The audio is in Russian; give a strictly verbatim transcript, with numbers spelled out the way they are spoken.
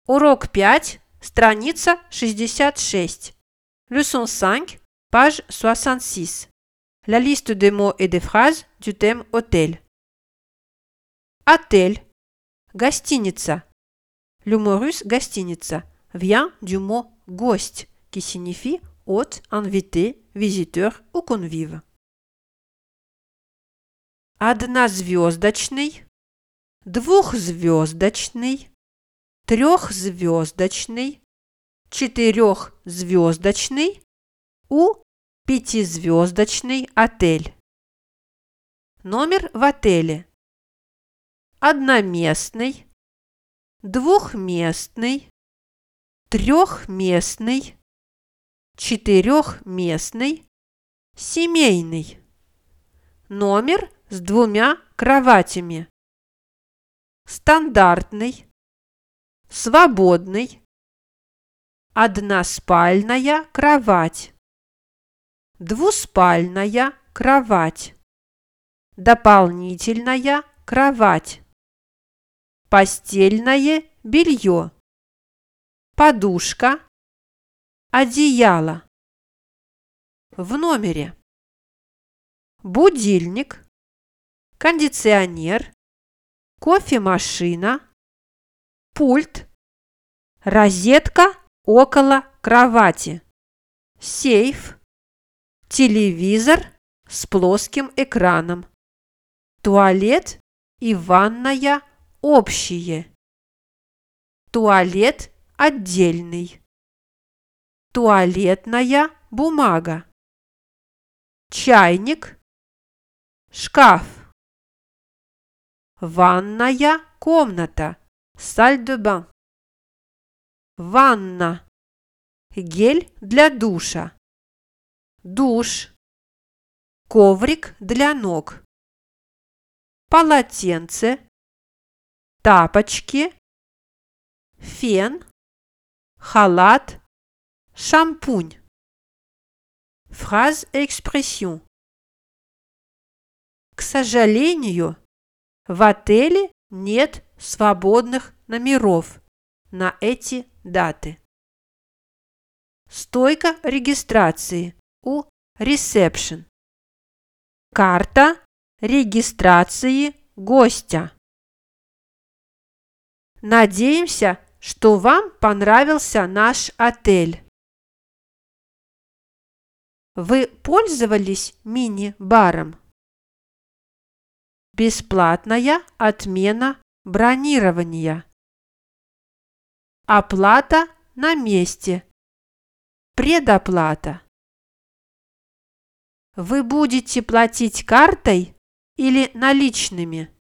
Урок пять, страница шестьдесят шесть. Leçon cinq, page soixante-six. La liste des mots et des phrases du thème hôtel. Отель. Гостиница. Le mot russe гостиница vient du mot гость, qui signifie hôte, invité, visiteur ou convive. Однозвездочный, двухзвездочный, трехзвездочный, четырехзвездочный у пятизвездочный отель. Номер в отеле. Одноместный, двухместный, трехместный, четырехместный, семейный. Номер с двумя кроватями. Стандартный, свободный, односпальная кровать, двуспальная кровать, дополнительная кровать, постельное белье, подушка, одеяло. В номере будильник, кондиционер, кофемашина, пульт, розетка около кровати, сейф, телевизор с плоским экраном, туалет и ванная общие, туалет отдельный, туалетная бумага, чайник, шкаф, ванная комната, salle de bain, ванна, гель для душа, душ, коврик для ног, полотенце, тапочки, фен, халат, шампунь. Phrase expression. К сожалению, в отеле нет свободных номеров на эти даты. Стойка регистрации у reception. Карта регистрации гостя. Надеемся, что вам понравился наш отель. Вы пользовались мини-баром? Бесплатная отмена бронирования. Оплата на месте. Предоплата. Вы будете платить картой или наличными?